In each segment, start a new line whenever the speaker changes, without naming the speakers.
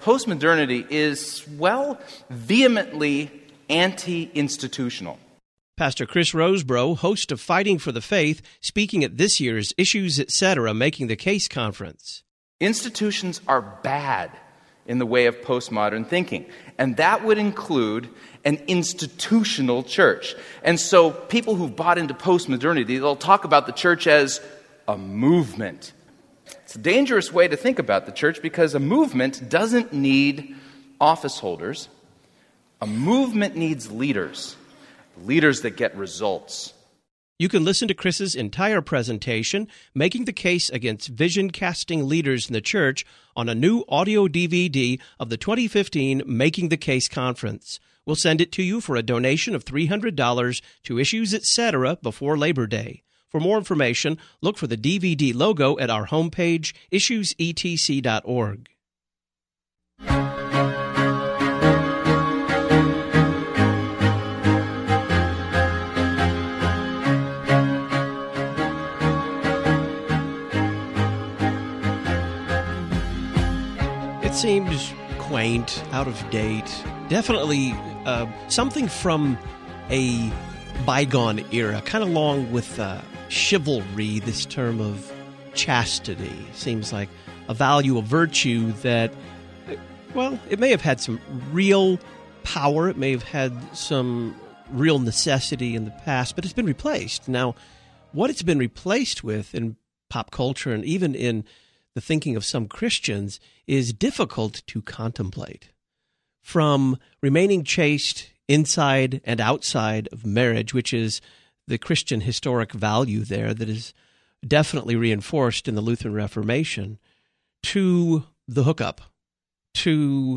Postmodernity is, well, vehemently anti-institutional.
Pastor Chris Rosebrough, host of Fighting for the Faith, speaking at this year's Issues Etc. Making the Case conference.
Institutions are bad in the way of postmodern thinking, and that would include an institutional church. And so people who've bought into postmodernity, they'll talk about the church as a movement. It's a dangerous way to think about the church because a movement doesn't need office holders. A movement needs leaders that get results.
You can listen to Chris's entire presentation, Making the Case Against Vision-Casting Leaders in the Church, on a new audio DVD of the 2015 Making the Case conference. We'll send it to you for a donation of $300 to Issues Etc. before Labor Day. For more information, look for the DVD logo at our homepage, issuesetc.org. It seems quaint, out of date, definitely something from a bygone era, kind of along with chivalry, this term of chastity. Seems like a value, a virtue that, well, it may have had some real power, it may have had some real necessity in the past, but it's been replaced. Now, what it's been replaced with in pop culture and even in the thinking of some Christians is difficult to contemplate. From remaining chaste inside and outside of marriage, which is the Christian historic value there that is definitely reinforced in the Lutheran Reformation, to the hookup, to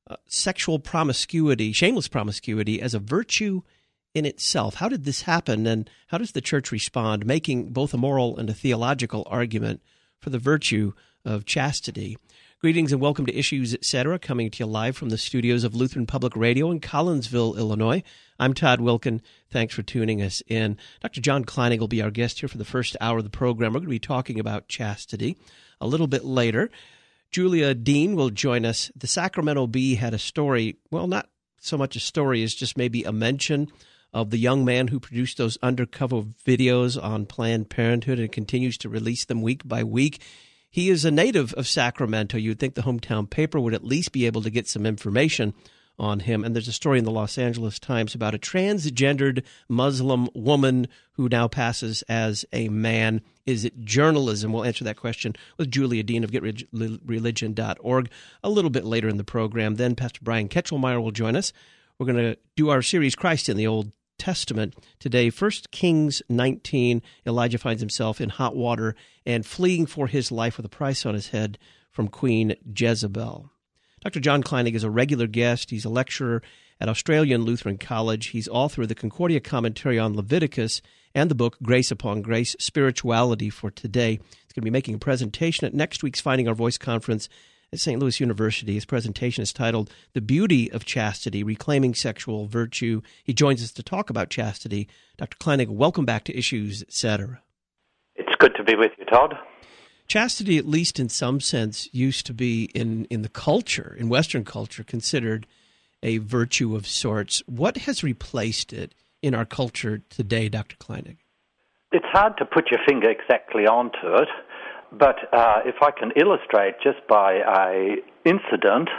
sexual promiscuity, shameless promiscuity as a virtue in itself. How did this happen, and how does the church respond, making both a moral and a theological argument for the virtue of chastity? Greetings and welcome to Issues Etc., coming to you live from the studios of Lutheran Public Radio in Collinsville, Illinois. I'm Todd Wilken. Thanks for tuning us in. Dr. John Kleinig will be our guest here for the first hour of the program. We're going to be talking about chastity a little bit later. Julia Dean will join us. The Sacramento Bee had a story, well, not so much a story as just maybe a mention of the young man who produced those undercover videos on Planned Parenthood and continues to release them week by week. He is a native of Sacramento. You'd think the hometown paper would at least be able to get some information on him. And there's a story in the Los Angeles Times about a transgendered Muslim woman who now passes as a man. Is it journalism? We'll answer that question with Julia Dean of GetReligion.org a little bit later in the program. Then Pastor Brian Ketchelmeyer will join us. We're going to do our series, Christ in the Old Testament. Today, 1 Kings 19, Elijah finds himself in hot water and fleeing for his life with a price on his head from Queen Jezebel. Dr. John Kleinig is a regular guest. He's a lecturer at Australian Lutheran College. He's author of the Concordia Commentary on Leviticus and the book Grace Upon Grace, Spirituality for Today. He's going to be making a presentation at next week's Finding Our Voice conference at St. Louis University. His presentation is titled The Beauty of Chastity, Reclaiming Sexual Virtue. He joins us to talk about chastity. Dr. Kleinig, welcome back to Issues Etc.
It's good to be with you, Todd.
Chastity, at least in some sense, used to be in the culture, in Western culture, considered a virtue of sorts. What has replaced it in our culture today, Dr. Kleinig?
It's hard to put your finger exactly onto it, but if I can illustrate just by an incident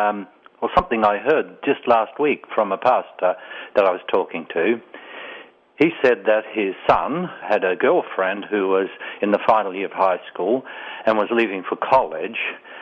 or something I heard just last week from a pastor that I was talking to. He said that his son had a girlfriend who was in the final year of high school and was leaving for college.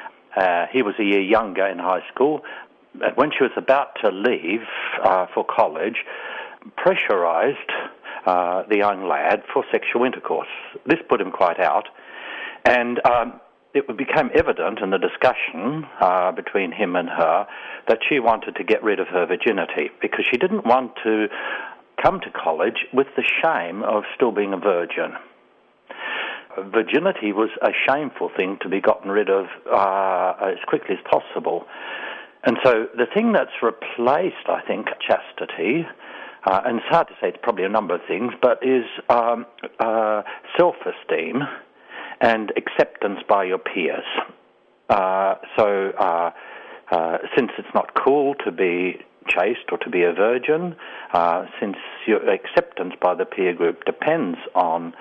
He was a year younger in high school. But when she was about to leave for college, pressurized the young lad for sexual intercourse. This put him quite out. And it became evident in the discussion between him and her that she wanted to get rid of her virginity because she didn't want to come to college with the shame of still being a virgin. Virginity was a shameful thing to be gotten rid of as quickly as possible. And so the thing that's replaced, I think, chastity, and it's hard to say, it's probably a number of things, but is self-esteem and acceptance by your peers. since it's not cool to be chaste or to be a virgin, since your acceptance by the peer group depends on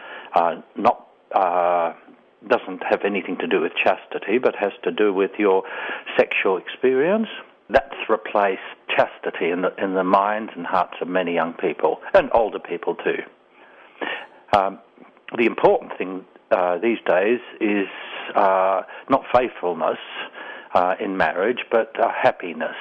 doesn't have anything to do with chastity, but has to do with your sexual experience. That's replaced chastity in the minds and hearts of many young people, and older people too. The important thing these days is not faithfulness in marriage, but happiness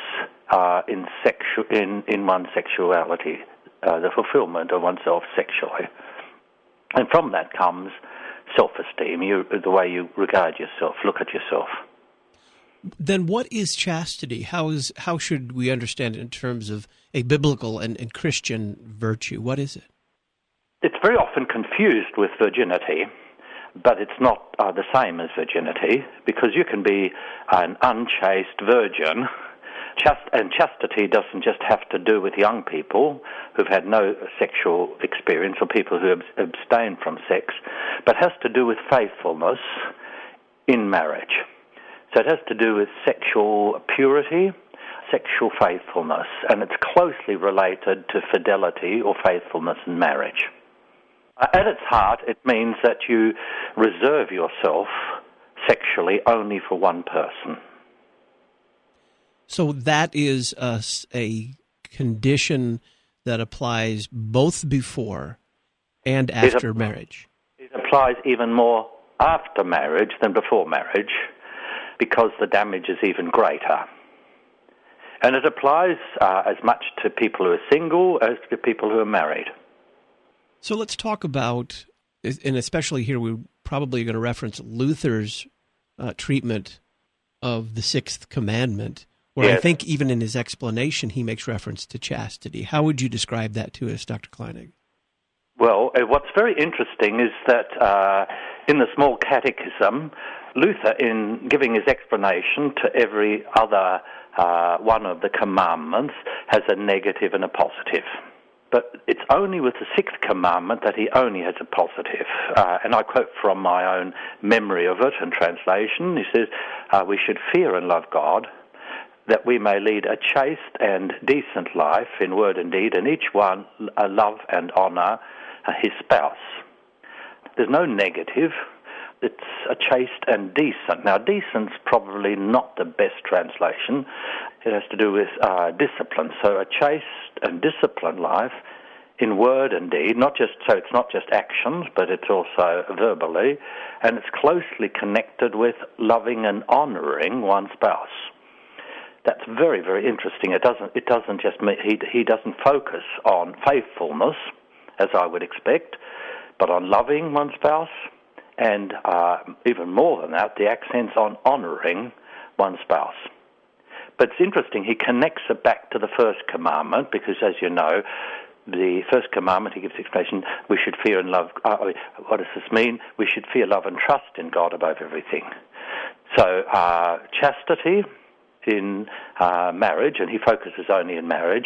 in one's sexuality, the fulfillment of oneself sexually. And from that comes self-esteem, the way you regard yourself, look at yourself.
Then what is chastity? How should we understand it in terms of a biblical and Christian virtue? What is it?
It's very often confused with virginity, but it's not the same as virginity, because you can be an unchaste virgin. And chastity doesn't just have to do with young people who've had no sexual experience or people who abstain from sex, but has to do with faithfulness in marriage. So it has to do with sexual purity, sexual faithfulness, and it's closely related to fidelity or faithfulness in marriage. At its heart, it means that you reserve yourself sexually only for one person.
So that is a condition that applies both before and after marriage.
It applies even more after marriage than before marriage, because the damage is even greater. And it applies as much to people who are single as to people who are married.
So let's talk about, and especially here we're probably going to reference Luther's treatment of the Sixth Commandment, where yes. I think even in his explanation he makes reference to chastity. How would you describe that to us, Dr. Kleinig?
Well, what's very interesting is that in the Small Catechism, Luther, in giving his explanation to every other one of the commandments, has a negative and a positive. But it's only with the Sixth Commandment that he only has a positive. And I quote from my own memory of it and translation. He says, we should fear and love God, that we may lead a chaste and decent life in word and deed, and each one love and honor his spouse. There's no negative. It's a chaste and decent. Now, decent's probably not the best translation. It has to do with discipline. So a chaste and disciplined life in word and deed, so it's not just actions, but it's also verbally, and it's closely connected with loving and honoring one's spouse. That's very, very interesting. It doesn't just mean he doesn't focus on faithfulness, as I would expect, but on loving one's spouse, and even more than that, the accent's on honoring one's spouse. But it's interesting, he connects it back to the first commandment, because as you know, the first commandment, he gives the explanation, we should fear and love. What does this mean? We should fear, love, and trust in God above everything. So chastity in marriage, and he focuses only in marriage,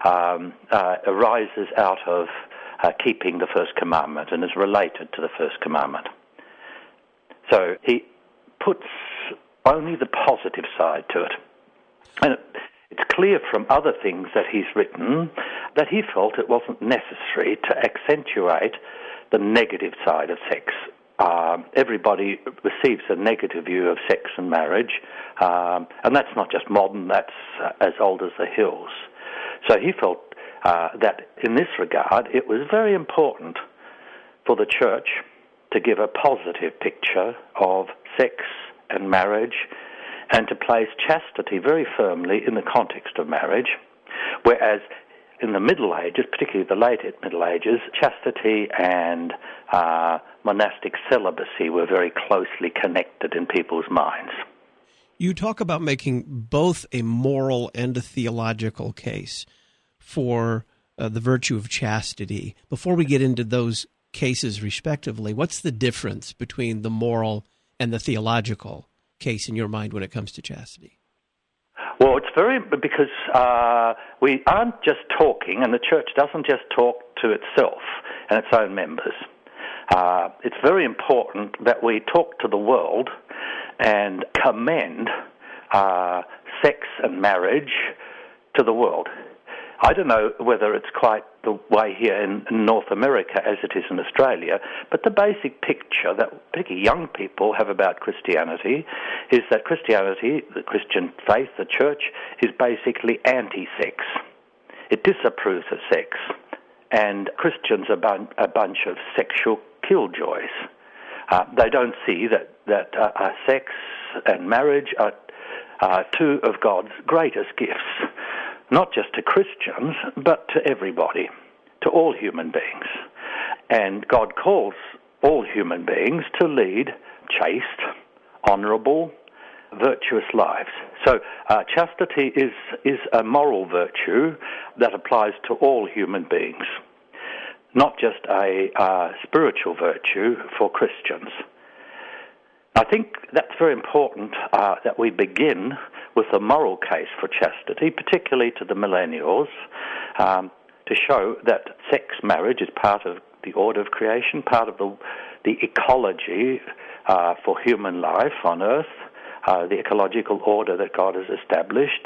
arises out of keeping the first commandment and is related to the first commandment. So he puts only the positive side to it. And it's clear from other things that he's written that he felt it wasn't necessary to accentuate the negative side of sex. Everybody receives a negative view of sex and marriage, and that's not just modern, that's as old as the hills. So he felt that in this regard it was very important for the church to give a positive picture of sex and marriage, and to place chastity very firmly in the context of marriage, whereas in the Middle Ages, particularly the late Middle Ages, chastity and monastic celibacy were very closely connected in people's minds.
You talk about making both a moral and a theological case for the virtue of chastity. Before we get into those cases respectively, what's the difference between the moral and the theological case in your mind when it comes to chastity?
Well, it's because we aren't just talking, and the church doesn't just talk to itself and its own members. It's very important that we talk to the world and commend sex and marriage to the world. I don't know whether it's quite the way here in North America as it is in Australia, but the basic picture that particularly young people have about Christianity is that Christianity, the Christian faith, the church, is basically anti-sex. It disapproves of sex, and Christians are a bunch of sexual killjoys. They don't see that sex and marriage are two of God's greatest gifts, not just to Christians, but to everybody, to all human beings. And God calls all human beings to lead chaste, honourable, virtuous lives. So chastity is a moral virtue that applies to all human beings, not just a spiritual virtue for Christians. I think that's very important that we begin with a moral case for chastity, particularly to the millennials, to show that sex marriage is part of the order of creation, part of the ecology for human life on earth, the ecological order that God has established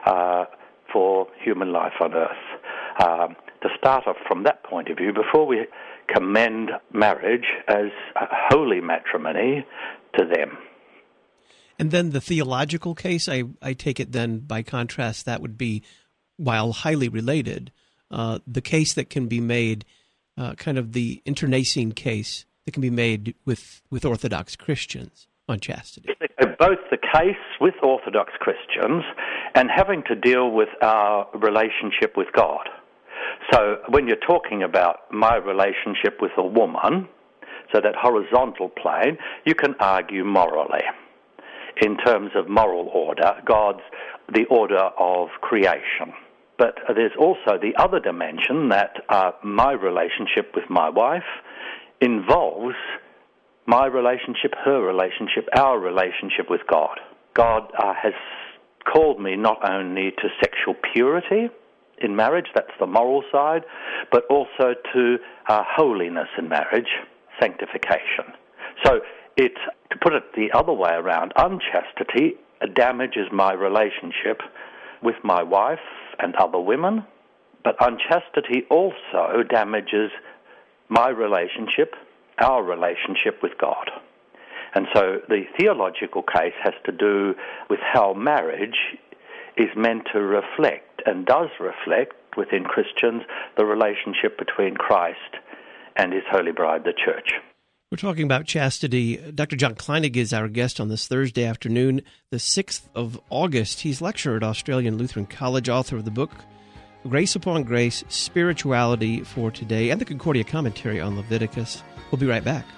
for human life on earth. To start off from that point of view, before we commend marriage as a holy matrimony to them.
And then the theological case, I take it then, by contrast, that would be, while highly related, the case that can be made, kind of the internecine case that can be made with Orthodox Christians on chastity.
Both the case with Orthodox Christians and having to deal with our relationship with God. So when you're talking about my relationship with a woman, so that horizontal plane, you can argue morally. In terms of moral order, the order of creation. But there's also the other dimension that my relationship with my wife involves my relationship, her relationship, our relationship with God. God has called me not only to sexual purity in marriage, that's the moral side, but also to holiness in marriage, sanctification. So to put it the other way around, unchastity damages my relationship with my wife and other women, but unchastity also damages my relationship, our relationship with God. And so the theological case has to do with how marriage is meant to reflect, and does reflect within Christians, the relationship between Christ and his holy bride, the church.
We're talking about chastity. Dr. John Kleinig is our guest on this Thursday afternoon, the 6th of August. He's lecturer at Australian Lutheran College, author of the book Grace Upon Grace, Spirituality for Today, and the Concordia Commentary on Leviticus. We'll be right back.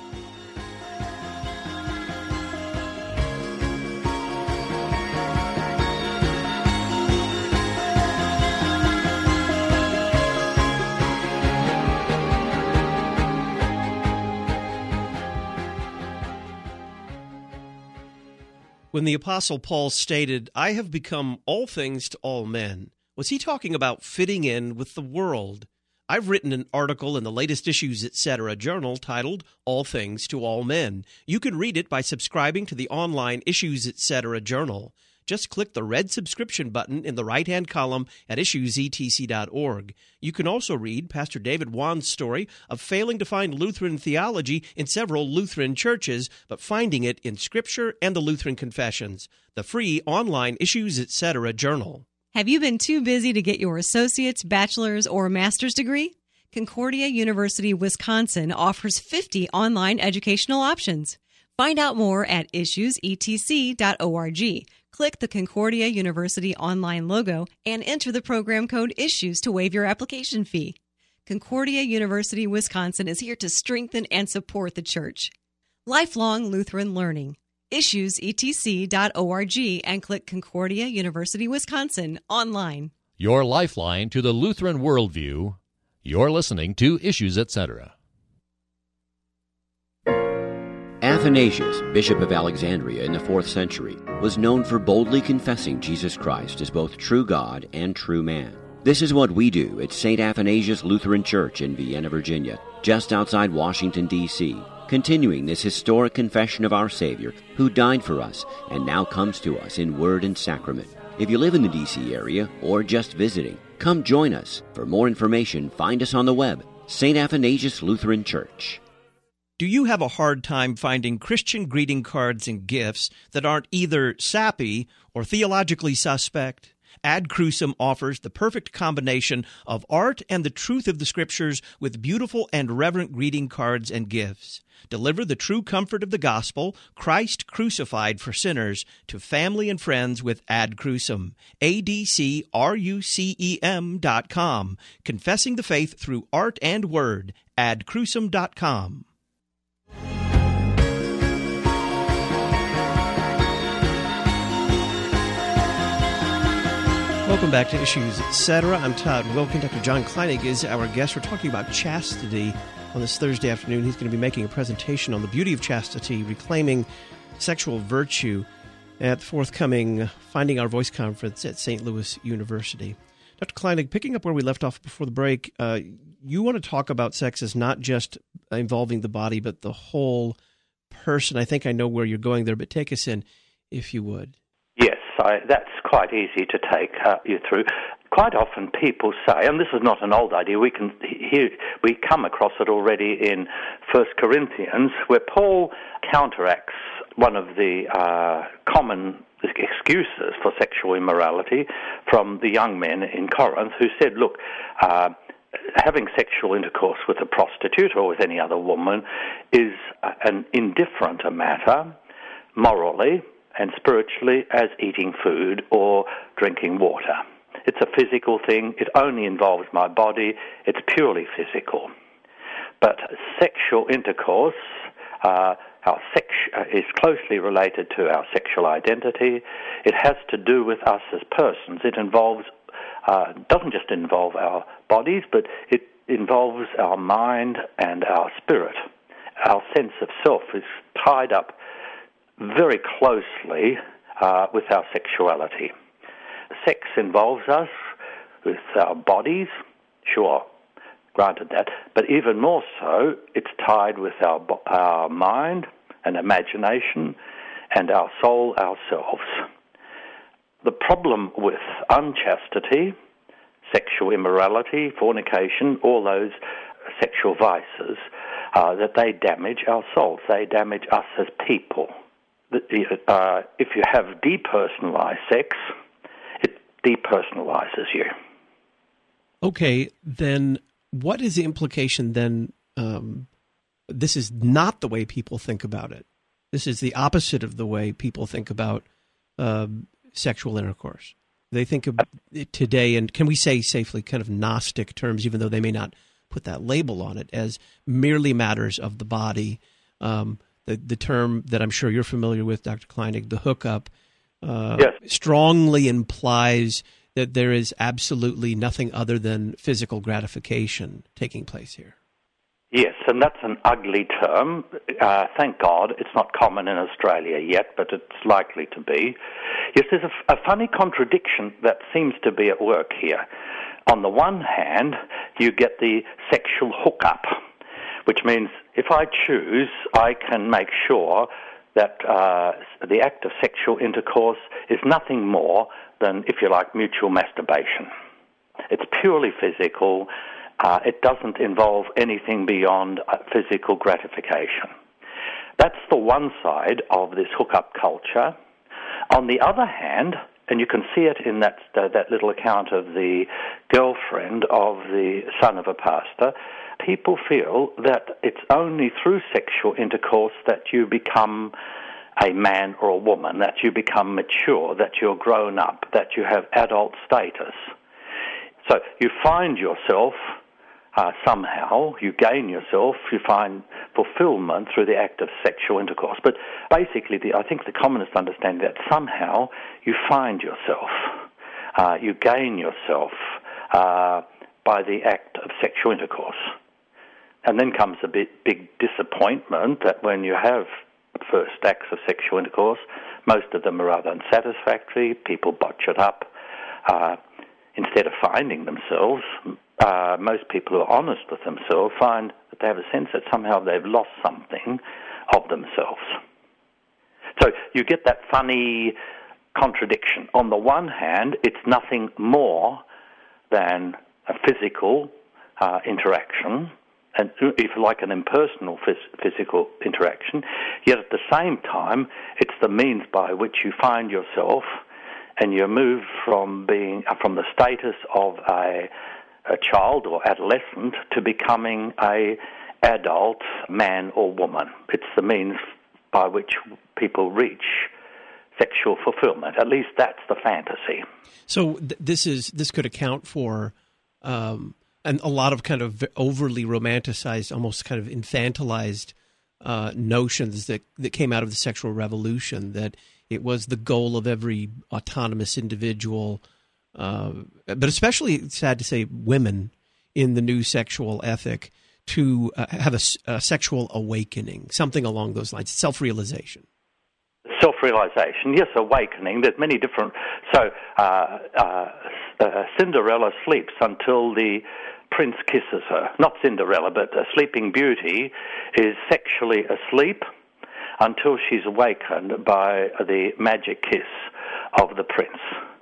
When the Apostle Paul stated, "I have become all things to all men," was he talking about fitting in with the world? I've written an article in the latest Issues, Etc. journal titled All Things to All Men. You can read it by subscribing to the online Issues, Etc. journal. Just click the red subscription button in the right-hand column at issuesetc.org. You can also read Pastor David Wan's story of failing to find Lutheran theology in several Lutheran churches, but finding it in Scripture and the Lutheran Confessions. The free online Issues, Etc. journal.
Have you been too busy to get your associate's, bachelor's, or master's degree? Concordia University, Wisconsin offers 50 online educational options. Find out more at issuesetc.org. Click the Concordia University online logo and enter the program code ISSUES to waive your application fee. Concordia University, Wisconsin is here to strengthen and support the church. Lifelong Lutheran Learning. issuesetc.org and click Concordia University, Wisconsin online.
Your lifeline to the Lutheran worldview. You're listening to Issues, Etc.
Athanasius, Bishop of Alexandria in the 4th century, was known for boldly confessing Jesus Christ as both true God and true man. This is what we do at St. Athanasius Lutheran Church in Vienna, Virginia, just outside Washington, D.C., continuing this historic confession of our Savior, who died for us and now comes to us in word and sacrament. If you live in the D.C. area or just visiting, come join us. For more information, find us on the web, St. Athanasius Lutheran Church.
Do you have a hard time finding Christian greeting cards and gifts that aren't either sappy or theologically suspect? Ad Crucem offers the perfect combination of art and the truth of the Scriptures with beautiful and reverent greeting cards and gifts. Deliver the true comfort of the gospel, Christ crucified for sinners, to family and friends with Ad Crucem. ADCRUCEM.com. Confessing the faith through art and word. AdCrucem.com. Welcome back to Issues, Etc. I'm Todd Wilkin. Dr. John Kleinig is our guest. We're talking about chastity on this Thursday afternoon. He's going to be making a presentation on the beauty of chastity, reclaiming sexual virtue at the forthcoming Finding Our Voice conference at St. Louis University. Dr. Kleinig, picking up where we left off before the break, you want to talk about sex as not just involving the body, but the whole person. I think I know where you're going there, but take us in, if you would.
Yes, that's quite easy to take you through. Quite often people say, and this is not an old idea, we come across it already in 1 Corinthians, where Paul counteracts one of the common excuses for sexual immorality from the young men in Corinth who said, look, having sexual intercourse with a prostitute or with any other woman is an indifferent matter morally and spiritually as eating food or drinking water. It's a physical thing. It only involves my body. It's purely physical. But sexual intercourse, is closely related to our sexual identity. It has to do with us as persons. It doesn't just involve our bodies, but it involves our mind and our spirit. Our sense of self is tied up very closely with our sexuality. Sex involves us with our bodies, sure, granted that, but even more so, it's tied with our mind and imagination and our soul ourselves. The problem with unchastity, sexual immorality, fornication, all those sexual vices, that they damage our souls, they damage us as people. If you have depersonalized sex, it depersonalizes you.
Okay, then what is the implication then? This is not the way people think about it. This is the opposite of the way people think about sexual intercourse. They think of it today, and can we say safely, kind of Gnostic terms, even though they may not put that label on it, as merely matters of the body. The term that I'm sure you're familiar with, Dr. Kleinig, the hookup,
yes,
strongly implies that there is absolutely nothing other than physical gratification taking place here.
Yes, and that's an ugly term. Thank God it's not common in Australia yet, but it's likely to be. Yes, there's a funny contradiction that seems to be at work here. On the one hand, you get the sexual hookup, which means if I choose, I can make sure that the act of sexual intercourse is nothing more than, if you like, mutual masturbation. It's purely physical. It doesn't involve anything beyond physical gratification. That's the one side of this hookup culture. On the other hand, and you can see it in that little account of the girlfriend of the son of a pastor, people feel that it's only through sexual intercourse that you become a man or a woman, that you become mature, that you're grown up, that you have adult status. So you find yourself somehow, you gain yourself, you find fulfillment through the act of sexual intercourse. But basically, I think the commonest understanding that somehow you find yourself, you gain yourself by the act of sexual intercourse. And then comes a big disappointment that when you have first acts of sexual intercourse, most of them are rather unsatisfactory, people botch it up. Instead of finding themselves, most people who are honest with themselves find that to have a sense that somehow they've lost something of themselves. So you get that funny contradiction. On the one hand, it's nothing more than a physical interaction, and if you like, an impersonal physical interaction, yet at the same time, it's the means by which you find yourself and you move from the status of a child or adolescent to becoming a adult man or woman. It's the means by which people reach sexual fulfillment. At least that's the fantasy.
So this could account for and a lot of kind of overly romanticized, almost kind of infantilized notions that came out of the sexual revolution, that it was the goal of every autonomous individual, but especially, it's sad to say, women in the new sexual ethic, to have a sexual awakening, something along those lines, self-realization.
Self-realization, yes, awakening. There's many different... So Cinderella sleeps until the prince kisses her. Not Cinderella, but Sleeping Beauty is sexually asleep until she's awakened by the magic kiss of the prince.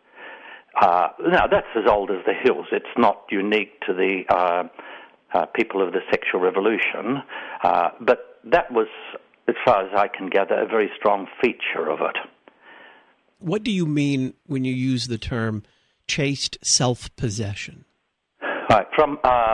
Now, that's as old as the hills. It's not unique to the people of the sexual revolution, but that was, as far as I can gather, a very strong feature of it.
What do you mean when you use the term chaste self-possession?
Right, from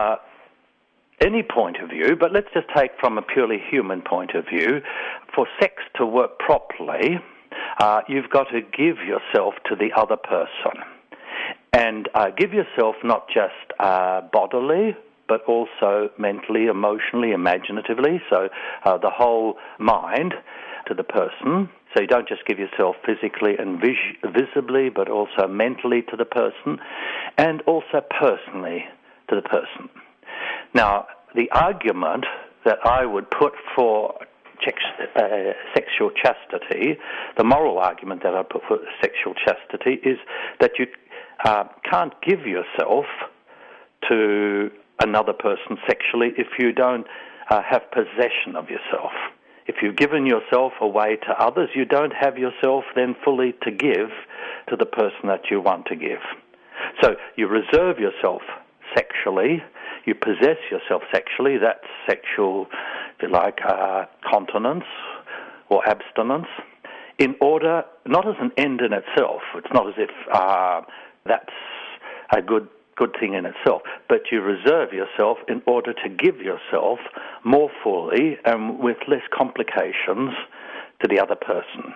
any point of view, but let's just take from a purely human point of view, for sex to work properly, you've got to give yourself to the other person. And give yourself not just bodily, but also mentally, emotionally, imaginatively, so the whole mind to the person. So you don't just give yourself physically and visibly, but also mentally to the person, and also personally to the person. Now, the argument that I would put for sexual chastity, the moral argument that I put for sexual chastity, is that you can't give yourself to another person sexually if you don't have possession of yourself. If you've given yourself away to others, you don't have yourself then fully to give to the person that you want to give. So you reserve yourself sexually, you possess yourself sexually, that's sexual, if you like, continence or abstinence, in order, not as an end in itself, it's not as if that's a good thing in itself, but you reserve yourself in order to give yourself more fully and with less complications to the other person.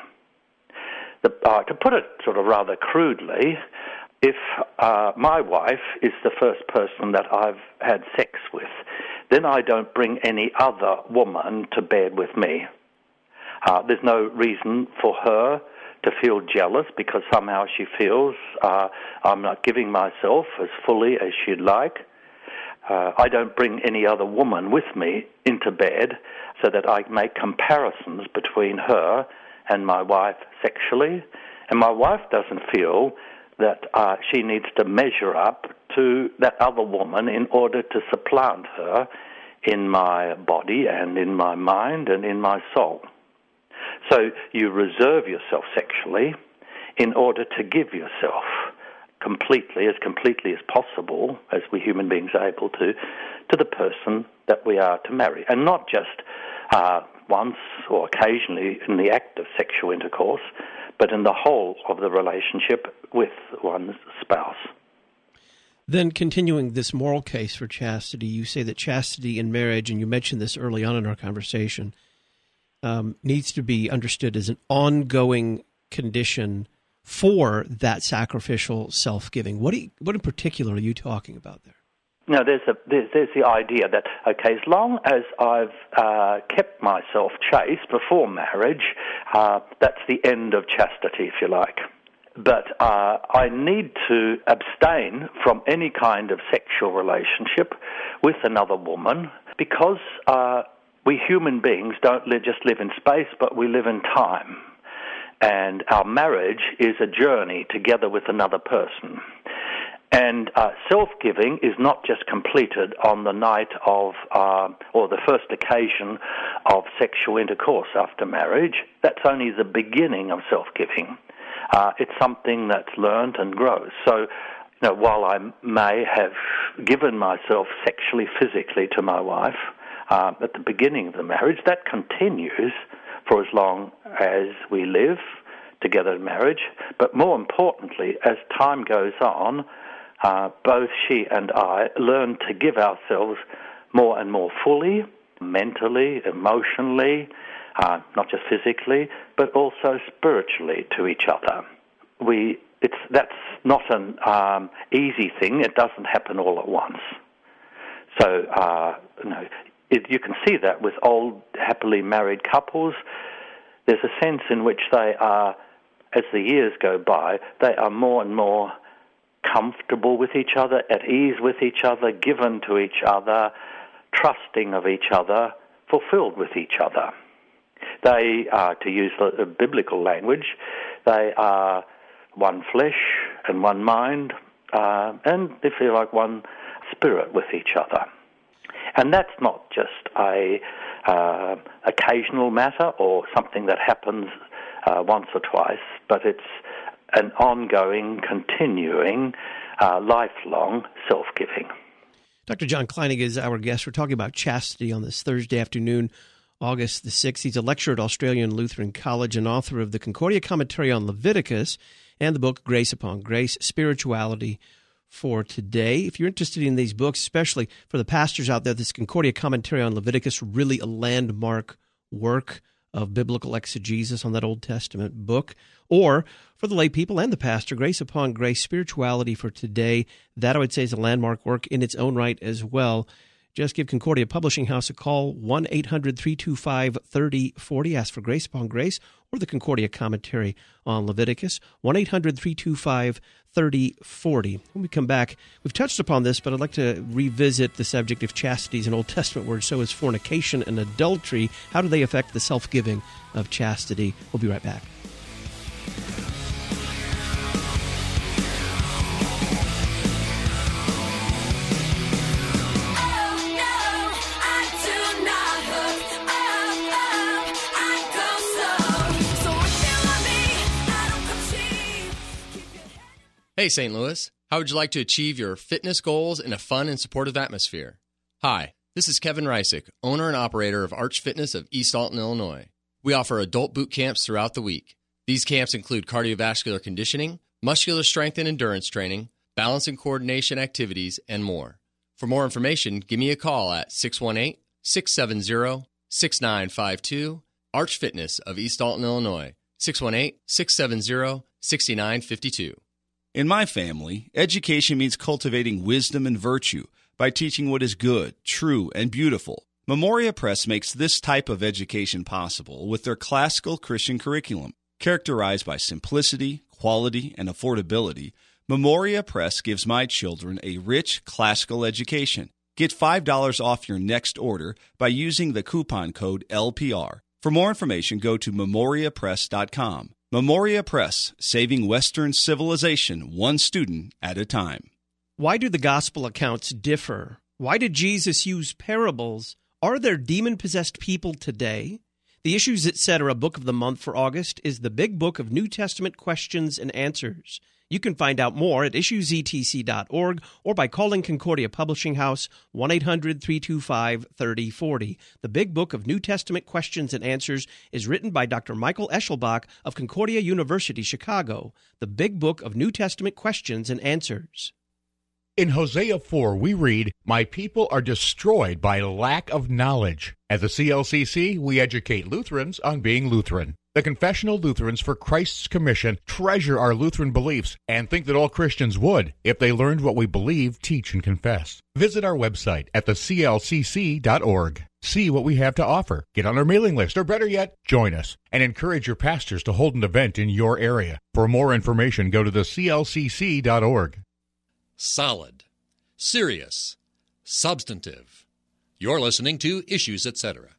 To put it sort of rather crudely, if my wife is the first person that I've had sex with, then I don't bring any other woman to bed with me. There's no reason for her to feel jealous because somehow she feels I'm not giving myself as fully as she'd like. I don't bring any other woman with me into bed so that I make comparisons between her and my wife sexually. And my wife doesn't feel that she needs to measure up to that other woman in order to supplant her in my body and in my mind and in my soul. So you reserve yourself sexually in order to give yourself completely as possible, as we human beings are able to the person that we are to marry. And not just once or occasionally in the act of sexual intercourse, but in the whole of the relationship with one's spouse.
Then continuing this moral case for chastity, you say that chastity in marriage, and you mentioned this early on in our conversation, needs to be understood as an ongoing condition for that sacrificial self-giving. What in particular are you talking about there?
No, there's the idea that, okay, as long as I've kept myself chaste before marriage, that's the end of chastity, if you like. But I need to abstain from any kind of sexual relationship with another woman because we human beings don't just live in space, but we live in time. And our marriage is a journey together with another person. And self-giving is not just completed on the night of, or the first occasion of sexual intercourse after marriage. That's only the beginning of self-giving. It's something that's learned and grows. So, while I may have given myself sexually, physically to my wife at the beginning of the marriage, that continues for as long as we live together in marriage. But more importantly, as time goes on, both she and I learn to give ourselves more and more fully, mentally, emotionally, not just physically, but also spiritually to each other. That's not an easy thing. It doesn't happen all at once. So, you can see that with old, happily married couples. There's a sense in which they are, as the years go by, they are more and more comfortable with each other, at ease with each other, given to each other, trusting of each other, fulfilled with each other. They are, to use the biblical language, they are one flesh and one mind, and they feel like one spirit with each other. And that's not just a occasional matter or something that happens once or twice, but it's an ongoing, continuing, lifelong self-giving.
Dr. John Kleinig is our guest. We're talking about chastity on this Thursday afternoon, August the 6th. He's a lecturer at Australian Lutheran College and author of the Concordia Commentary on Leviticus and the book Grace Upon Grace, Spirituality for Today. If you're interested in these books, especially for the pastors out there, this Concordia Commentary on Leviticus, really a landmark work of biblical exegesis on that Old Testament book. Or for the lay people and the pastor, Grace Upon Grace, Spirituality for Today. That, I would say, is a landmark work in its own right as well. Just give Concordia Publishing House a call, 1-800-325-3040. Ask for Grace Upon Grace or the Concordia Commentary on Leviticus, 1-800-325-3040. When we come back, we've touched upon this, but I'd like to revisit the subject of chastity is an Old Testament word. So is fornication and adultery. How do they affect the self-giving of chastity? We'll be right back.
Hey, St. Louis. How would you like to achieve your fitness goals in a fun and supportive atmosphere? Hi, this is Kevin Reisick, owner and operator of Arch Fitness of East Alton, Illinois. We offer adult boot camps throughout the week. These camps include cardiovascular conditioning, muscular strength and endurance training, balance and coordination activities, and more. For more information, give me a call at 618-670-6952, Arch Fitness of East Alton, Illinois, 618-670-6952.
In my family, education means cultivating wisdom and virtue by teaching what is good, true, and beautiful. Memoria Press makes this type of education possible with their classical Christian curriculum. Characterized by simplicity, quality, and affordability, Memoria Press gives my children a rich classical education. Get $5 off your next order by using the coupon code LPR. For more information, go to memoriapress.com. Memoria Press, saving Western civilization one student at a time.
Why do the gospel accounts differ? Why did Jesus use parables? Are there demon-possessed people today? The Issues, Etc. book of the month for August is the Big Book of New Testament Questions and Answers. You can find out more at issuesetc.org or by calling Concordia Publishing House, 1-800-325-3040. The Big Book of New Testament Questions and Answers is written by Dr. Michael Eschelbach of Concordia University, Chicago. The Big Book of New Testament Questions and Answers.
In Hosea 4, we read, "My people are destroyed by lack of knowledge." At the CLCC, we educate Lutherans on being Lutheran. The Confessional Lutherans for Christ's Commission treasure our Lutheran beliefs and think that all Christians would if they learned what we believe, teach, and confess. Visit our website at theclcc.org. See what we have to offer. Get on our mailing list, or better yet, join us, and encourage your pastors to hold an event in your area. For more information, go to theclcc.org.
Solid, serious, substantive. You're listening to Issues, Etc.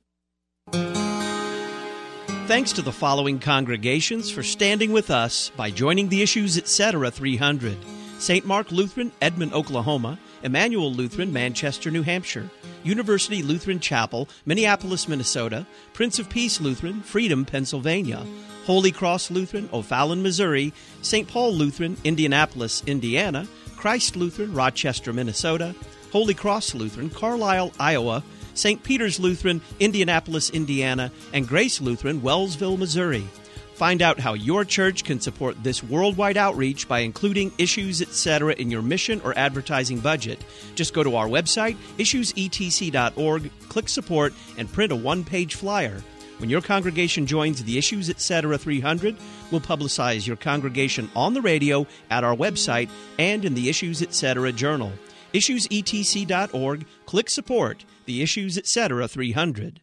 Thanks to the following congregations for standing with us by joining the Issues, Etc. 300. St. Mark Lutheran, Edmond, Oklahoma, Emmanuel Lutheran, Manchester, New Hampshire, University Lutheran Chapel, Minneapolis, Minnesota, Prince of Peace Lutheran, Freedom, Pennsylvania, Holy Cross Lutheran, O'Fallon, Missouri, St. Paul Lutheran, Indianapolis, Indiana, Christ Lutheran, Rochester, Minnesota, Holy Cross Lutheran, Carlisle, Iowa, St. Peter's Lutheran, Indianapolis, Indiana, and Grace Lutheran, Wellsville, Missouri. Find out how your church can support this worldwide outreach by including Issues Etc. in your mission or advertising budget. Just go to our website, issuesetc.org, click Support, and print a one-page flyer. When your congregation joins the Issues Etc. 300, we'll publicize your congregation on the radio, at our website, and in the Issues Etc. journal. Issuesetc.org, click Support, the Issues Etc. 300.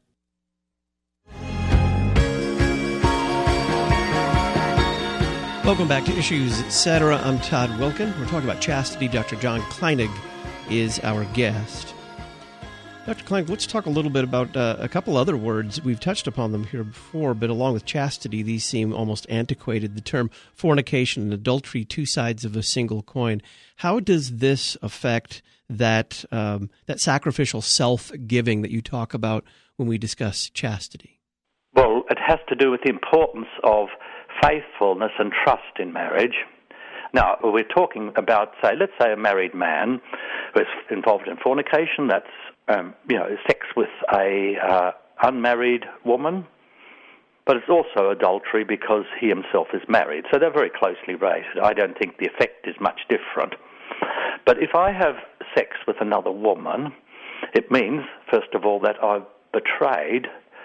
Welcome back to Issues Etc. I'm Todd Wilkin. We're talking about chastity. Dr. John Kleinig is our guest. Dr. Kleinig, let's talk a little bit about a couple other words. We've touched upon them here before, but along with chastity, these seem almost antiquated. The term fornication and adultery, two sides of a single coin. How does this affect that sacrificial self-giving that you talk about when we discuss chastity?
Well, it has to do with the importance of faithfulness and trust in marriage. Now, we're talking about, let's say a married man who is involved in fornication, that's sex with a unmarried woman, but it's also adultery because he himself is married. So they're very closely related. I don't think the effect is much different. But if I have sex with another woman, it means, first of all, that I've betrayed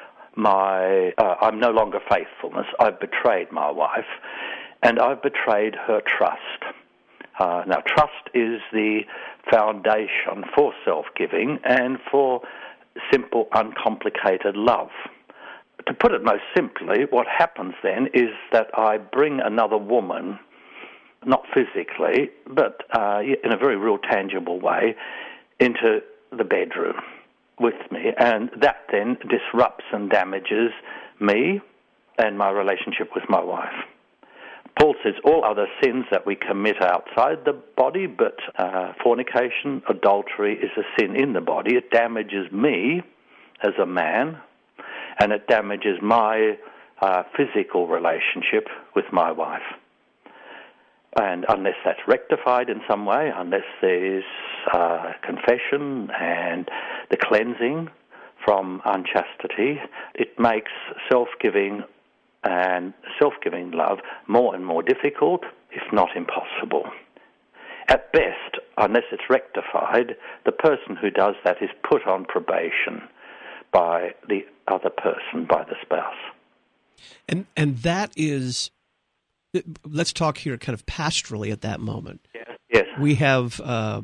I'm no longer faithfulness. I've betrayed my wife, and I've betrayed her trust. Now, trust is the foundation for self-giving and for simple, uncomplicated love. To put it most simply, what happens then is that I bring another woman, not physically, but in a very real, tangible way, into the bedroom with me, and that then disrupts and damages me and my relationship with my wife. Paul says all other sins that we commit outside the body, but fornication, adultery is a sin in the body. It damages me as a man, and it damages my physical relationship with my wife. And unless that's rectified in some way, unless there's confession and the cleansing from unchastity, it makes self-giving and self-giving love more and more difficult, if not impossible. At best, unless it's rectified, the person who does that is put on probation by the other person, by the spouse.
And that is... Let's talk here kind of pastorally at that moment.
Yes.
We have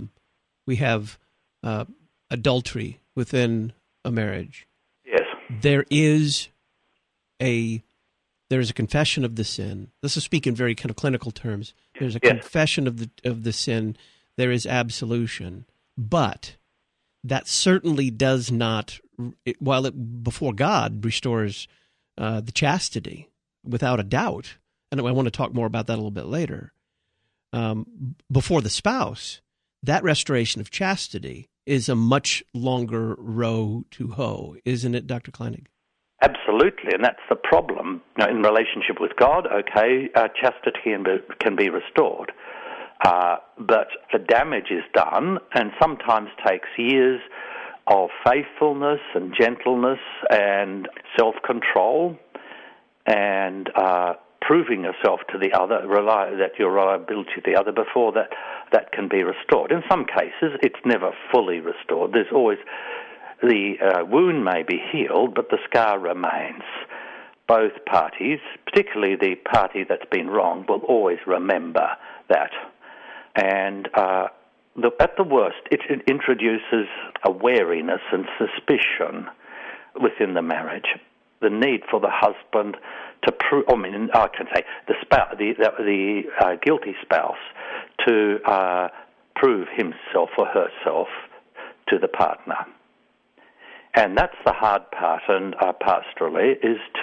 adultery within a marriage.
Yes.
There is a confession of the sin. This is speaking very kind of clinical terms. There's a confession of the sin. There is absolution, but that certainly does not, while it before God restores the chastity without a doubt. And I want to talk more about that a little bit later. Before the spouse, that restoration of chastity is a much longer row to hoe, isn't it, Dr. Kleinig?
Absolutely, and that's the problem. In relationship with God, chastity can be restored, but the damage is done and sometimes takes years of faithfulness and gentleness and self-control and proving yourself to the other, that your reliability to the other before that can be restored. In some cases, it's never fully restored. There's always, the wound may be healed, but the scar remains. Both parties, particularly the party that's been wronged, will always remember that. And at the worst, it introduces a wariness and suspicion within the marriage. The need for the husband to prove, I can say the spouse, the guilty spouse, to prove himself or herself to the partner. And that's the hard part, and pastorally,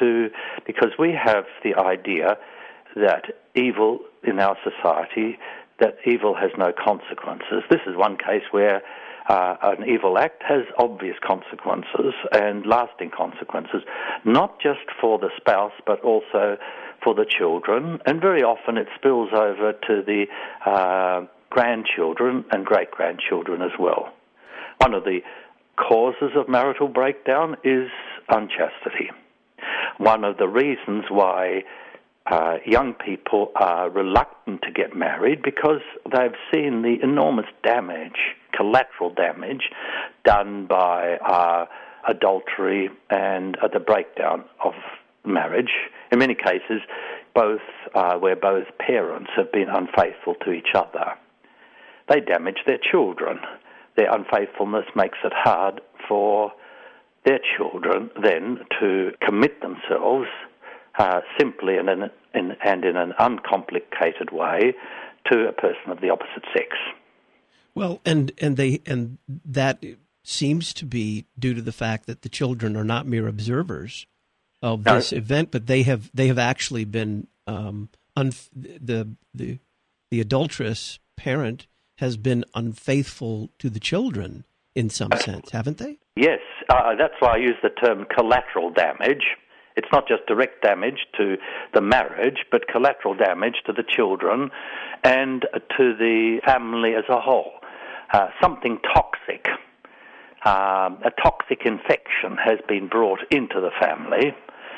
because we have the idea that evil in our society that evil has no consequences. This is one case where an evil act has obvious consequences and lasting consequences, not just for the spouse, but also for the children, and very often it spills over to the grandchildren and great-grandchildren as well. One of the causes of marital breakdown is unchastity. One of the reasons why young people are reluctant to get married, because they've seen the enormous damage, collateral damage, done by adultery and the breakdown of marriage. In many cases, where both parents have been unfaithful to each other. They damage their children. Their unfaithfulness makes it hard for their children then to commit themselves simply and in an uncomplicated way to a person of the opposite sex.
Well, and that seems to be due to the fact that the children are not mere observers of this event, but they have actually been the adulterous parent has been unfaithful to the children in some sense, haven't they?
Yes, that's why I use the term collateral damage. It's not just direct damage to the marriage, but collateral damage to the children and to the family as a whole. Something toxic, a toxic infection has been brought into the family,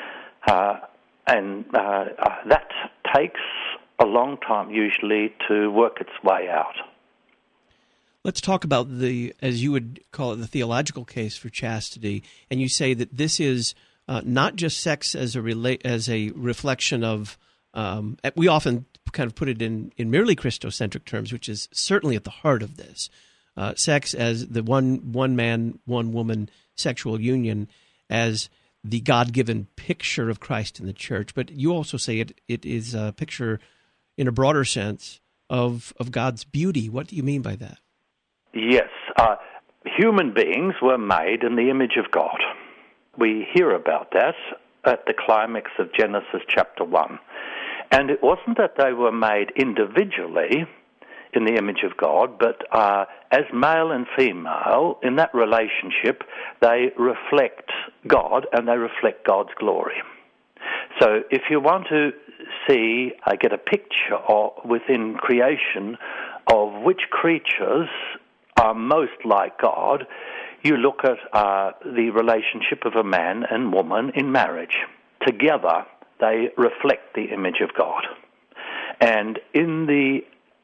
and that takes a long time usually to work its way out.
Let's talk about as you would call it, the theological case for chastity. And you say that this is not just sex as a reflection of. We often kind of put it in merely Christocentric terms, which is certainly at the heart of this. Sex as the one man, one woman sexual union as the God-given picture of Christ in the church. But you also say it is a picture, in a broader sense, of God's beauty. What do you mean by that?
Yes. Human beings were made in the image of God. We hear about that at the climax of Genesis chapter 1. And it wasn't that they were made individually in the image of God, but as male and female, in that relationship, they reflect God and they reflect God's glory. So if you want to get a picture within creation of which creatures are most like God, you look at the relationship of a man and woman in marriage. Together, they reflect the image of God. And in the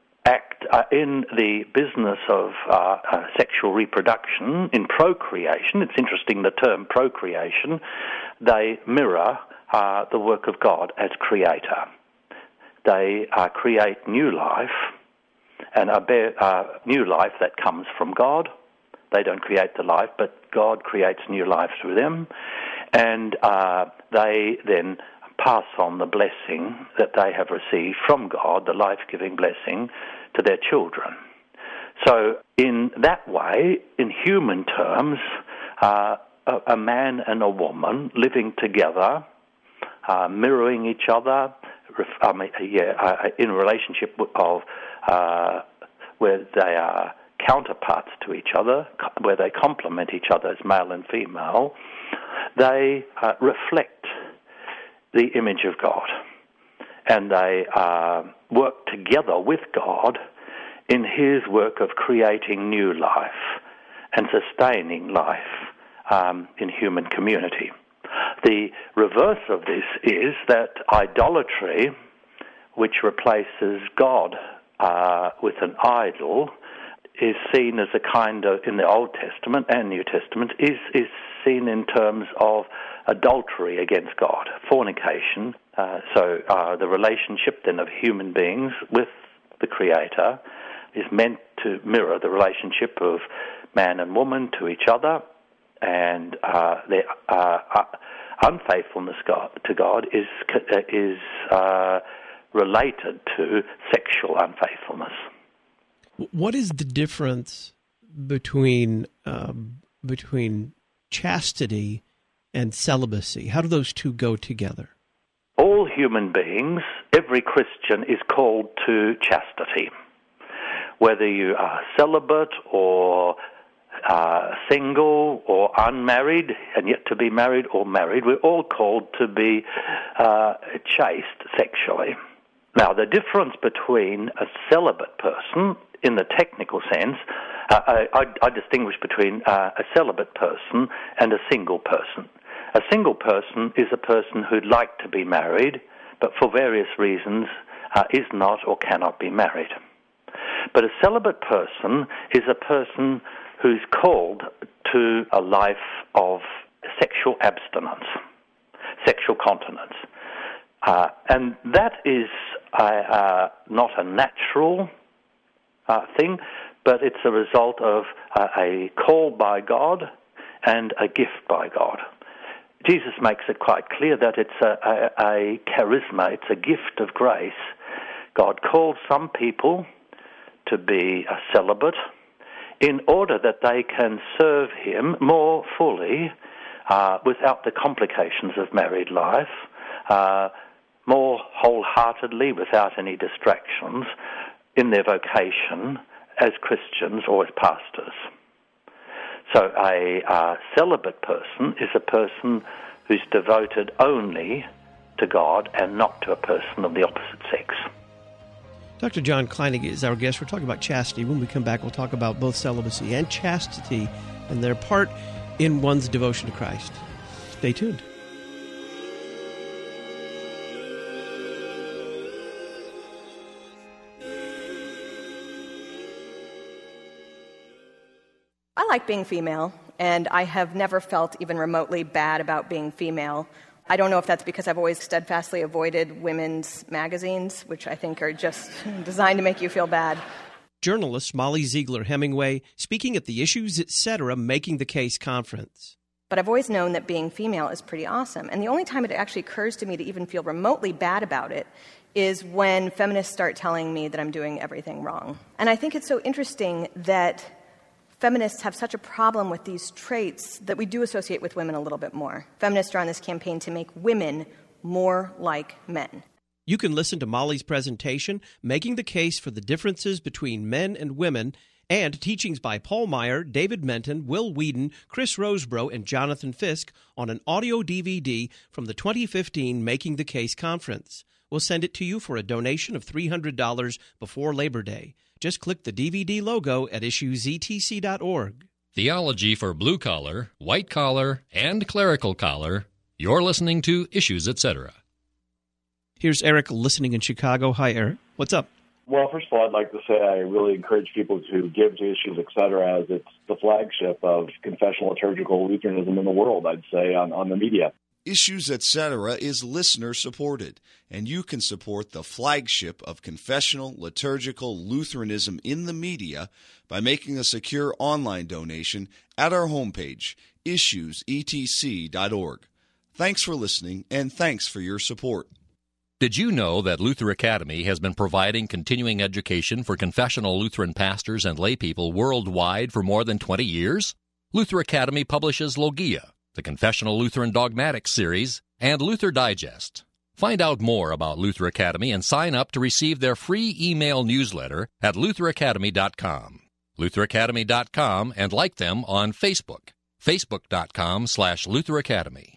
in the business of sexual reproduction, in procreation, it's interesting the term procreation, they mirror the work of God as creator. They create new life, and new life that comes from God. They don't create the life, but God creates new life through them, and they then pass on the blessing that they have received from God, the life-giving blessing, to their children. So in that way, in human terms, a man and a woman living together, mirroring each other, in a relationship of where they are counterparts to each other, where they complement each other as male and female, they reflect the image of God. And they work together with God in His work of creating new life and sustaining life in human community. The reverse of this is that idolatry, which replaces God with an idol, is seen as a kind of, in the Old Testament and New Testament, is seen in terms of adultery against God, fornication. So the relationship then of human beings with the Creator is meant to mirror the relationship of man and woman to each other, and their unfaithfulness to God is related to sexual unfaithfulness.
What is the difference between chastity and celibacy? How do those two go together?
All human beings, every Christian is called to chastity. whether you are celibate or single or unmarried and yet to be married or married, we're all called to be chaste sexually. Now, the difference between a celibate person, in the technical sense, I distinguish between a celibate person and a single person. A single person is a person who'd like to be married, but for various reasons is not or cannot be married. But a celibate person is a person who's called to a life of sexual abstinence, sexual continence. And that is not a natural thing, but it's a result of a call by God and a gift by God. Jesus makes it quite clear that it's a charisma, it's a gift of grace. God called some people to be a celibate in order that they can serve him more fully without the complications of married life, more wholeheartedly without any distractions in their vocation as Christians or as pastors. So a celibate person is a person who's devoted only to God and not to a person of the opposite sex.
Dr. John Kleinig is our guest. We're talking about chastity. When we come back, we'll talk about both celibacy and chastity and their part in one's devotion to Christ. Stay tuned.
I like being female, and I have never felt even remotely bad about being female. I don't know if that's because I've always steadfastly avoided women's magazines, which I think are just designed to make you feel bad.
Journalist Molly Ziegler Hemingway speaking at the Issues Etc. Making the Case conference.
But I've always known that being female is pretty awesome. And the only time it actually occurs to me to even feel remotely bad about it is when feminists start telling me that I'm doing everything wrong. And I think it's so interesting that feminists have such a problem with these traits that we do associate with women a little bit more. Feminists are on this campaign to make women more like men.
You can listen to Molly's presentation, Making the Case for the Differences Between Men and Women, and teachings by Paul Meyer, David Menton, Will Whedon, Chris Rosebrough, and Jonathan Fisk on an audio DVD from the 2015 Making the Case conference. We'll send it to you for a donation of $300 before Labor Day. Just click the DVD logo at issuesetc.org.
Theology for blue collar, white collar, and clerical collar. You're listening to Issues Etc.
Here's Eric listening in Chicago. Hi, Eric. What's up?
Well, first of all, I'd like to say I really encourage people to give to Issues Etc. as it's the flagship of confessional liturgical Lutheranism in the world, I'd say, on the media.
Issues Etc. is listener-supported, and you can support the flagship of confessional liturgical Lutheranism in the media by making a secure online donation at our homepage, issuesetc.org. Thanks for listening, and thanks for your support.
Did you know that Luther Academy has been providing continuing education for confessional Lutheran pastors and laypeople worldwide for more than 20 years? Luther Academy publishes Logia, the Confessional Lutheran Dogmatics series, and Luther Digest. Find out more about Luther Academy and sign up to receive their free email newsletter at lutheracademy.com. lutheracademy.com, and like them on Facebook, facebook.com/Luther Academy.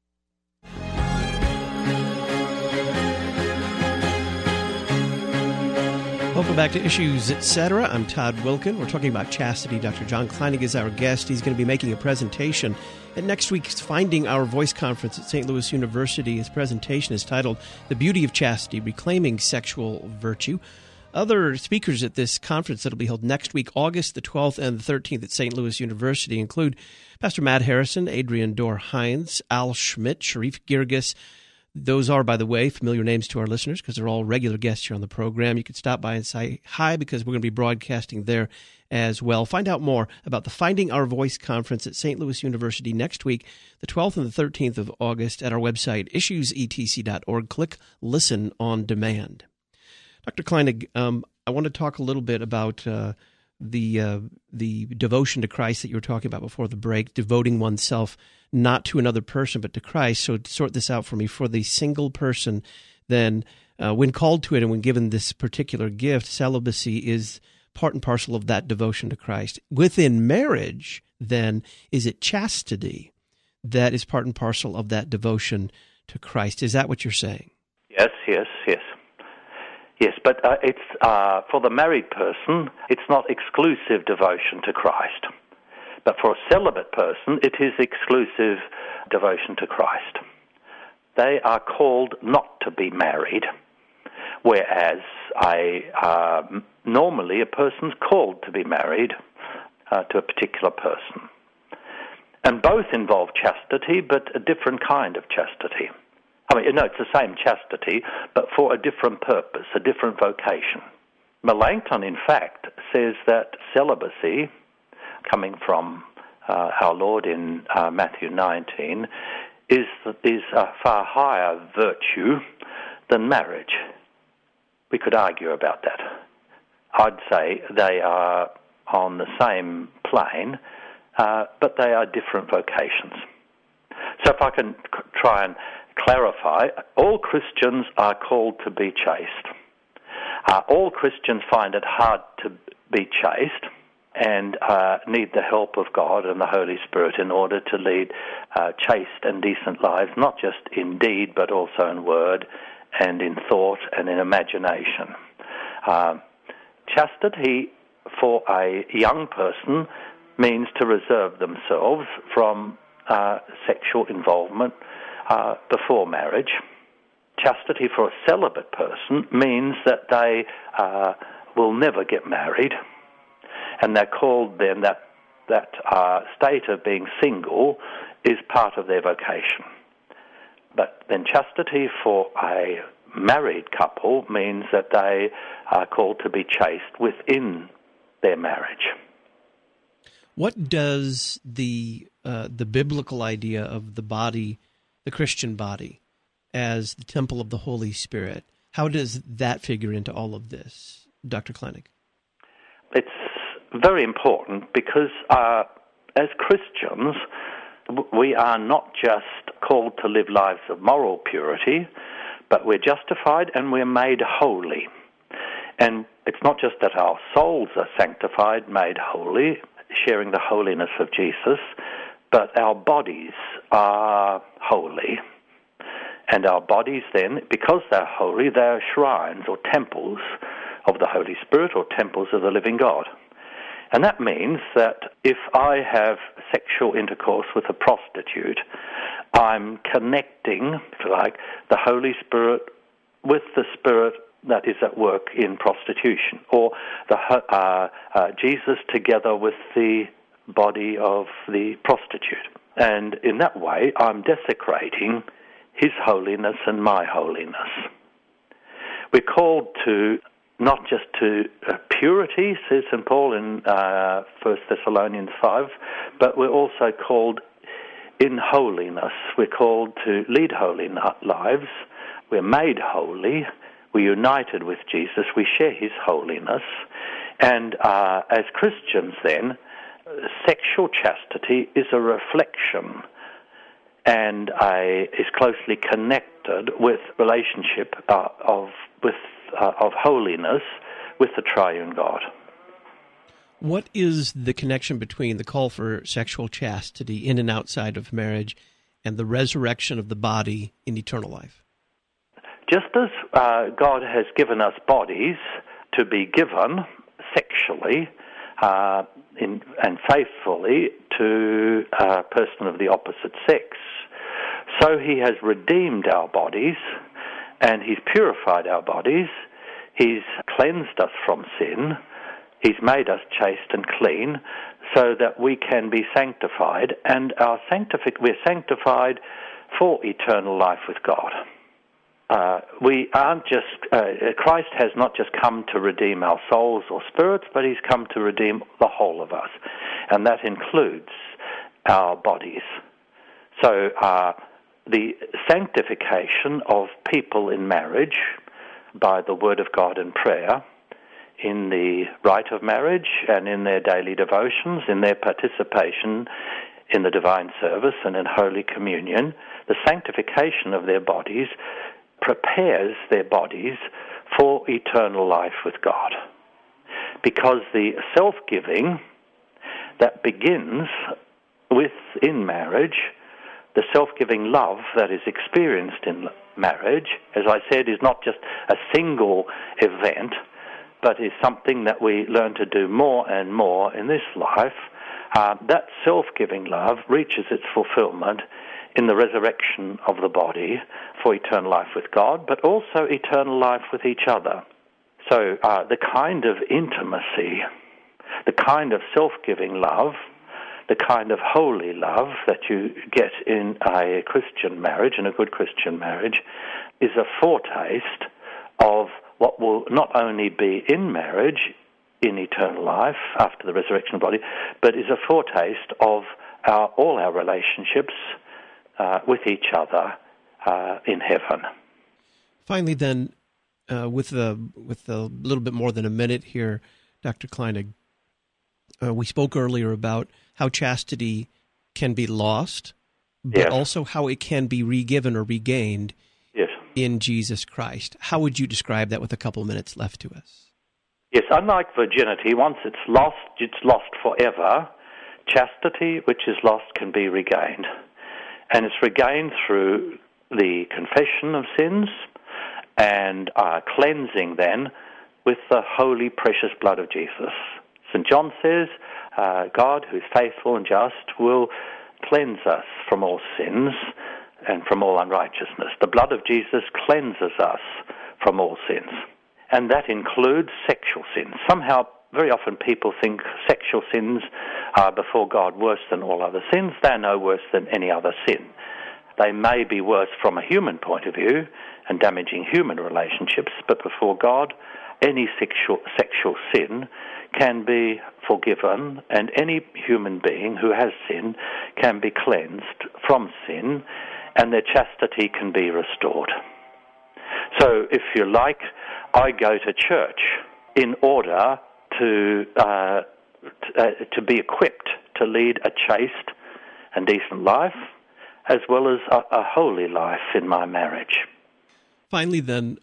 Welcome back to Issues Etc. I'm Todd Wilkin. We're talking about chastity. Dr. John Kleinig is our guest. He's going to be making a presentation at next week's Finding Our Voice conference at St. Louis University. His presentation is titled The Beauty of Chastity, Reclaiming Sexual Virtue. Other speakers at this conference that will be held next week, August the 12th and the 13th at St. Louis University, include Pastor Matt Harrison, Adrian Dorr-Hines, Al Schmidt, Sharif Girgis. Those are, by the way, familiar names to our listeners because they're all regular guests here on the program. You can stop by and say hi because we're going to be broadcasting there as well. Find out more about the Finding Our Voice conference at St. Louis University next week, the 12th and the 13th of August, at our website, issuesetc.org. Click Listen on Demand. Dr. Kleinig, I want to talk a little bit about the devotion to Christ that you were talking about before the break, devoting oneself not to another person but to Christ. So sort this out for me. For the single person, then, when called to it and when given this particular gift, celibacy is part and parcel of that devotion to Christ. Within marriage, then, is it chastity that is part and parcel of that devotion to Christ? Is that what you're saying?
Yes. Yes, but it's for the married person, it's not exclusive devotion to Christ. But for a celibate person, it is exclusive devotion to Christ. They are called not to be married, whereas normally a person's called to be married to a particular person. And both involve chastity, but a different kind of chastity. I mean, no, it's the same chastity, but for a different purpose, a different vocation. Melanchthon, in fact, says that celibacy, coming from our Lord in Matthew 19, is a far higher virtue than marriage. We could argue about that. I'd say they are on the same plane, but they are different vocations. So if I can try and clarify, all Christians are called to be chaste. All Christians find it hard to be chaste and need the help of God and the Holy Spirit in order to lead chaste and decent lives, not just in deed, but also in word and in thought and in imagination. Chastity for a young person means to reserve themselves from sexual involvement before marriage. Chastity for a celibate person means that they will never get married, and they're called then that state of being single is part of their vocation. But then chastity for a married couple means that they are called to be chaste within their marriage.
What does the biblical idea of the body, the Christian body, as the temple of the Holy Spirit, how does that figure into all of this, Dr. Kleinig?
It's very important because as Christians, we are not just called to live lives of moral purity, but we're justified and we're made holy. And it's not just that our souls are sanctified, made holy, sharing the holiness of Jesus, but our bodies are holy. And our bodies then, because they're holy, they're shrines or temples of the Holy Spirit or temples of the living God. And that means that if I have sexual intercourse with a prostitute, I'm connecting, if you like, the Holy Spirit with the Spirit that is at work in prostitution, or Jesus together with the body of the prostitute. And in that way, I'm desecrating His holiness and my holiness. We're called to not just to purity, says St. Paul in 1 Thessalonians 5, but we're also called in holiness. We're called to lead holy lives. We're made holy. We're united with Jesus. We share His holiness. And as Christians then, sexual chastity is a reflection and is closely connected with relationship of holiness with the triune God.
What is the connection between the call for sexual chastity in and outside of marriage and the resurrection of the body in eternal life?
Just as God has given us bodies to be given sexually and faithfully to a person of the opposite sex, so He has redeemed our bodies and He's purified our bodies. He's cleansed us from sin. He's made us chaste and clean so that we can be sanctified, and we're sanctified for eternal life with God. We aren't just, Christ has not just come to redeem our souls or spirits, but He's come to redeem the whole of us, and that includes our bodies. So the sanctification of people in marriage by the Word of God and prayer, in the rite of marriage and in their daily devotions, in their participation in the divine service and in Holy Communion, the sanctification of their bodies prepares their bodies for eternal life with God. because the self-giving that begins within marriage, the self-giving love that is experienced in marriage, as I said, is not just a single event, but is something that we learn to do more and more in this life. That self-giving love reaches its fulfillment in the resurrection of the body for eternal life with God, but also eternal life with each other. So the kind of intimacy, the kind of self-giving love, the kind of holy love that you get in a Christian marriage, in a good Christian marriage, is a foretaste of what will not only be in marriage, in eternal life, after the resurrection of the body, but is a foretaste of all our relationships with each other in heaven.
Finally, then, with a little bit more than a minute here, Dr. Kleinig, we spoke earlier about how chastity can be lost, but also how it can be regiven or regained in Jesus Christ. How would you describe that with a couple minutes left to us?
Yes, unlike virginity, once it's lost forever. Chastity, which is lost, can be regained. And it's regained through the confession of sins and cleansing then with the holy, precious blood of Jesus. St. John says, God, who is faithful and just, will cleanse us from all sins and from all unrighteousness. The blood of Jesus cleanses us from all sins. And that includes sexual sins. Somehow, very often people think sexual sins are before God worse than all other sins. They're no worse than any other sin. They may be worse from a human point of view and damaging human relationships, but before God, any sexual sin can be forgiven, and any human being who has sin can be cleansed from sin, and their chastity can be restored. So, if you like, I go to church in order to be equipped to lead a chaste and decent life, as well as a holy life in my marriage.
Finally, then,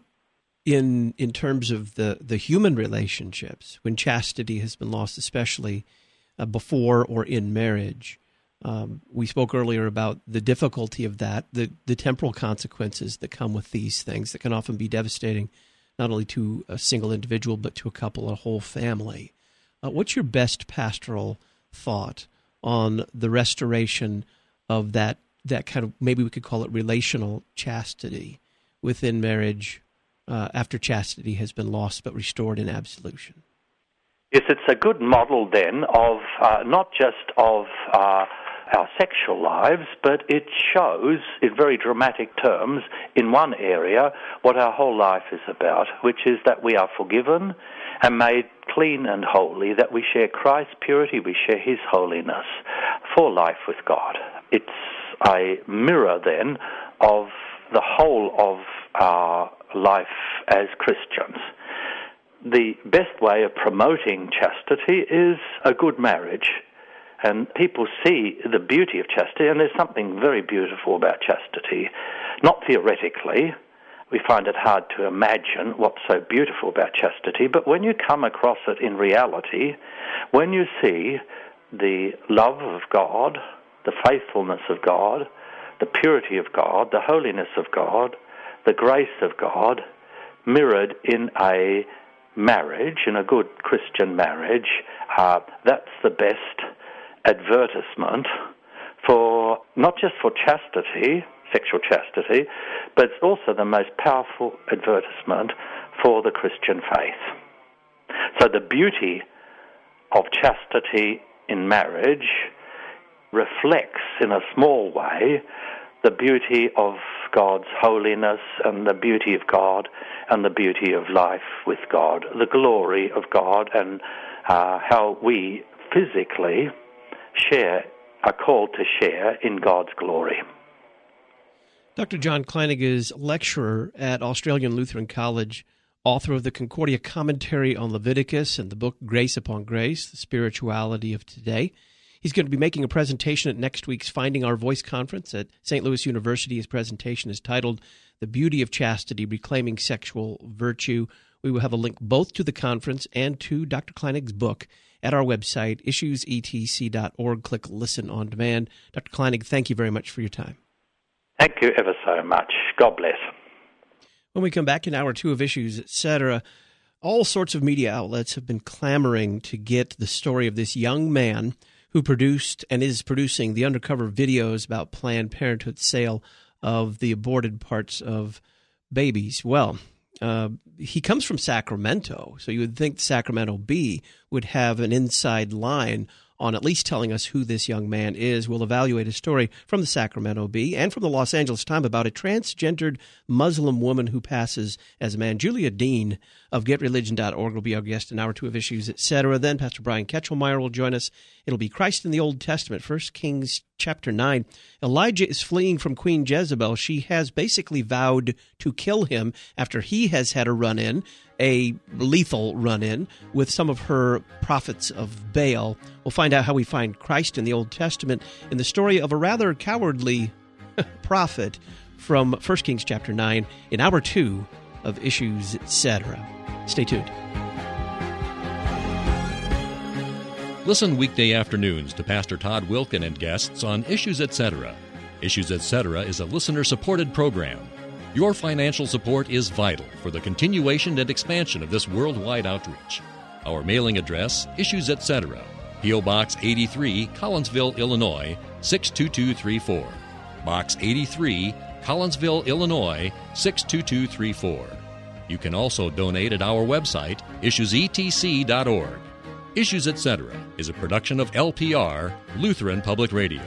in terms of the human relationships, when chastity has been lost, especially before or in marriage, we spoke earlier about the difficulty of that, the temporal consequences that come with these things that can often be devastating, not only to a single individual, but to a couple, a whole family. What's your best pastoral thought on the restoration of that kind of, maybe we could call it relational chastity within marriage after chastity has been lost but restored in absolution?
Yes, it's a good model then of not just of our sexual lives, but it shows in very dramatic terms in one area what our whole life is about, which is that we are forgiven and made clean and holy, that we share Christ's purity, we share His holiness for life with God. It's a mirror then of the whole of our life as Christians. The best way of promoting chastity is a good marriage. And people see the beauty of chastity, and there's something very beautiful about chastity. Not theoretically, we find it hard to imagine what's so beautiful about chastity, but when you come across it in reality, when you see the love of God, the faithfulness of God, the purity of God, the holiness of God, the grace of God, mirrored in a marriage, in a good Christian marriage, that's the best advertisement for, not just for chastity, sexual chastity, but it's also the most powerful advertisement for the Christian faith. So the beauty of chastity in marriage reflects in a small way the beauty of God's holiness and the beauty of God and the beauty of life with God, the glory of God, and how we physically are called to share in God's glory.
Dr. John Kleinig is lecturer at Australian Lutheran College, author of the Concordia Commentary on Leviticus and the book Grace Upon Grace, The Spirituality of Today. He's going to be making a presentation at next week's Finding Our Voice conference at St. Louis University. His presentation is titled The Beauty of Chastity, Reclaiming Sexual Virtue. We will have a link both to the conference and to Dr. Kleinig's book at our website, issuesetc.org. Click Listen on Demand. Dr. Kleinig, thank you very much for your time.
Thank you ever so much. God bless.
When we come back in Hour 2 of Issues, etc., all sorts of media outlets have been clamoring to get the story of this young man who produced and is producing the undercover videos about Planned Parenthood's sale of the aborted parts of babies. Well, he comes from Sacramento, so you would think Sacramento Bee would have an inside line on at least telling us who this young man is. We'll evaluate a story from the Sacramento Bee and from the Los Angeles Times about a transgendered Muslim woman who passes as a man. Julia Dean of GetReligion.org will be our guest in Hour 2 of Issues, etc. Then Pastor Brian Ketchelmeyer will join us. It'll be Christ in the Old Testament, 1 Kings chapter 9. Elijah is fleeing from Queen Jezebel. She has basically vowed to kill him after he has had a run-in, a lethal run-in, with some of her prophets of Baal. We'll find out how we find Christ in the Old Testament in the story of a rather cowardly prophet from 1 Kings chapter 9 in Hour 2 of Issues, etc. Stay tuned.
Listen weekday afternoons to Pastor Todd Wilken and guests on Issues, etc. Issues, etc. is a listener-supported program. Your financial support is vital for the continuation and expansion of this worldwide outreach. Our mailing address, Issues, etc., P.O. Box 83, Collinsville, Illinois, 62234. Box 83, Collinsville, Illinois, 62234. You can also donate at our website, issuesetc.org. Issues, etc. is a production of LPR, Lutheran Public Radio.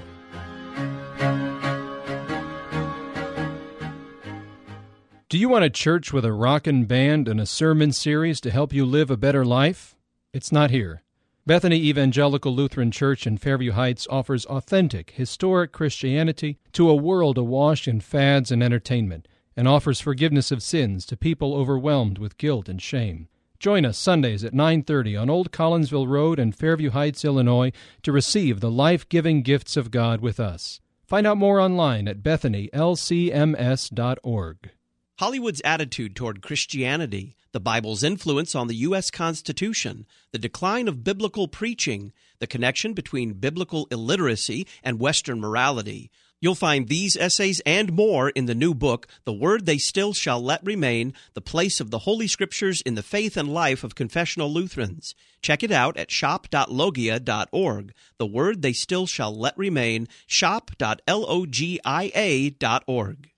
Do you want a church with a rockin' band and a sermon series to help you live a better life? It's not here. Bethany Evangelical Lutheran Church in Fairview Heights offers authentic, historic Christianity to a world awash in fads and entertainment, and offers forgiveness of sins to people overwhelmed with guilt and shame. Join us Sundays at 9:30 on Old Collinsville Road in Fairview Heights, Illinois, to receive the life-giving gifts of God with us. Find out more online at bethanylcms.org.
Hollywood's attitude toward Christianity, the Bible's influence on the U.S. Constitution, the decline of biblical preaching, the connection between biblical illiteracy and Western morality. You'll find these essays and more in the new book, The Word They Still Shall Let Remain, The Place of the Holy Scriptures in the Faith and Life of Confessional Lutherans. Check it out at shop.logia.org. The Word They Still Shall Let Remain, shop.logia.org.